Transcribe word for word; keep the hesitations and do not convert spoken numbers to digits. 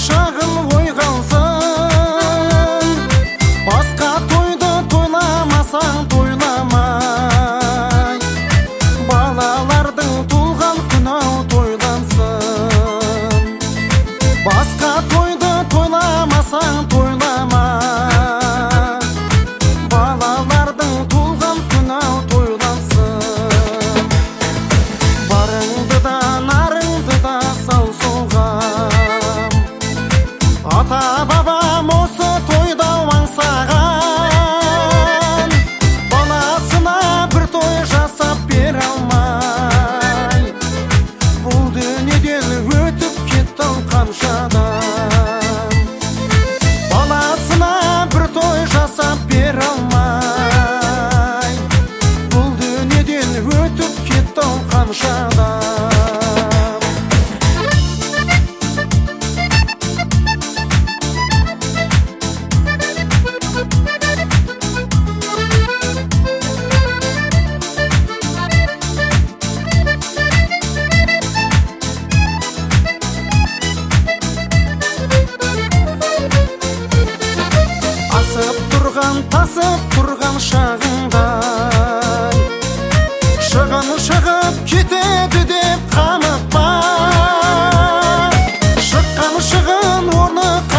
шағын ой қалсын. Басқа тойды тойламасаң тойламай, балалардың туған күнау тойлансын. Басқа тойды тойламасаң тойламай, балалардың туған күнау тойлансын. Барыңды да нарыңды да сау соғам, ата бабам осы тойда аңсаған. Баласына бір той жасап бере алмай, бұл дүниеден өтіп кетті қаншадан. Баласына бір той жасап бере алмай, бұл дүниеден өтіп кетті қаншадан. Асып тұрған, тасып тұрған шағыңдай, шығын шығып кетеді деп қамықпа. Шыққан шығын орны